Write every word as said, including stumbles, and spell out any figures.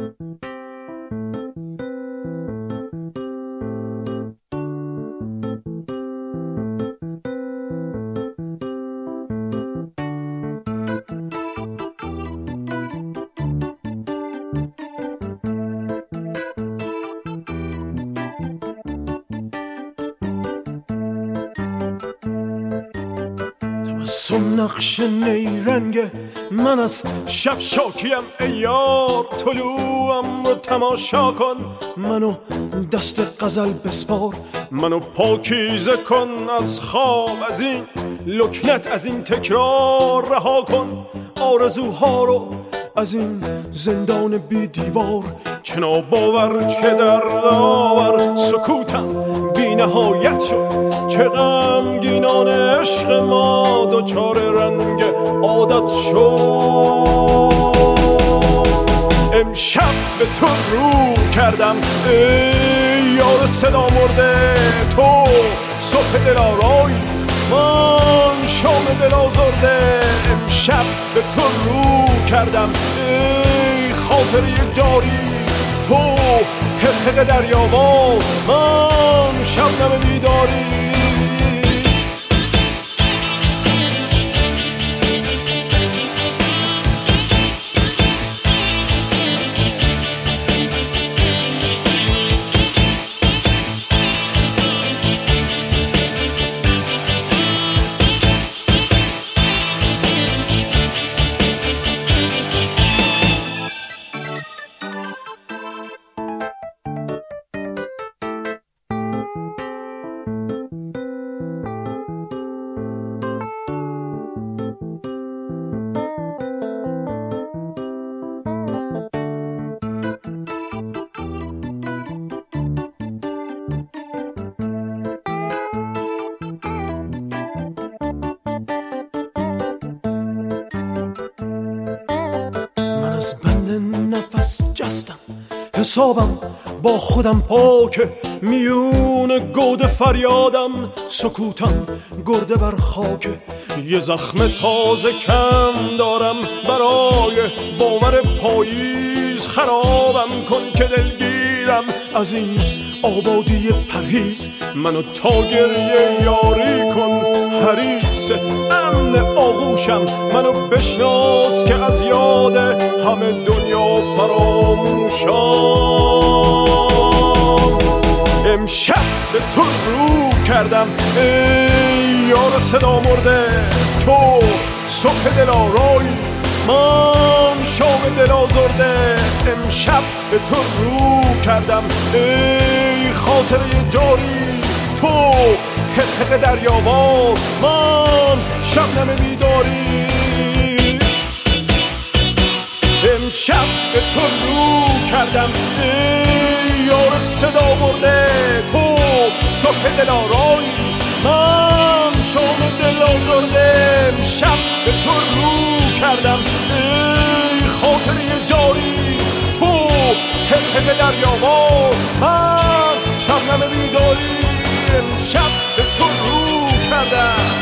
سم نقش نیرنگ من از شب شاکیم ای یار، طلوعم رو تماشا کن، منو دست غزل بسپار، منو پاکیزه کن از خواب، از این لکنت، از این تکرار رها کن، آرزوها رو از این زندان بی دیوار، چه ناباور چه دردآور سکوتم بی نهایت شد، چه غمگینان عشق ما دچار رنگ عادت شد. امشب به تو رو کردم ای یار صدا مرده، تو صبح دلارای من شام دل آزرده. امشب به تو رو کردم ای خاطره جاری، تو حقق دریاوار من شبنم بیداری. از بند نفس جستم، حسابم با خودم پاکه، میون گود فریادم سکوتم گرده بر خاکه. یه زخم تازه کم دارم برای باور پاییز، خرابم کن که دلگیرم از این آبادی پرهیز. منو تا گریه یاری کن حریص امن آغوشم، منو بشناس که از یاد همه دنیا فراموشم. امشب به تو رو کردم ای یار صدا مرده، تو صبح دلارای من شام دل آزرده. امشب به تو رو کردم ای خاطره جاری، تو حقق دریاوار من شبنم بیداری. امشب به تو رو کردم ای یار صدا مرده، تو صبح دلارای من شام دل آزرده. امشب به تو رو کردم ای خاطره جاری، تو حقق دریاوار من شبنم بیداری. امشب به تو رو کردم